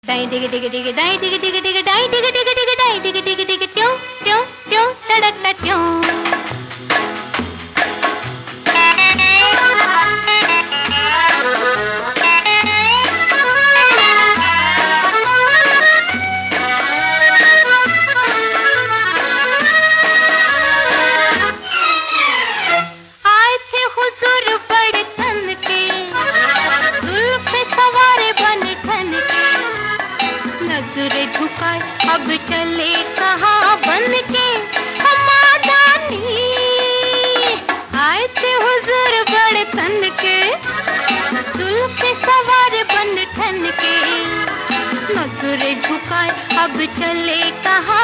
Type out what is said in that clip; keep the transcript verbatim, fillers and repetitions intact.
Die डिग डिग डिग डाई डिग डिग डिग डाई डिग डिग डिग डाई डिग डिग डिग ट्यों ट्यों ट्यों टड़क ट्यों। नजरे झुकाए अब चले कहाँ बन के हमादानी। आए थे हुजूर बड़े तन के जुल्फ़े सवार बन ठन के। नजरे झुकाए अब चले कहाँ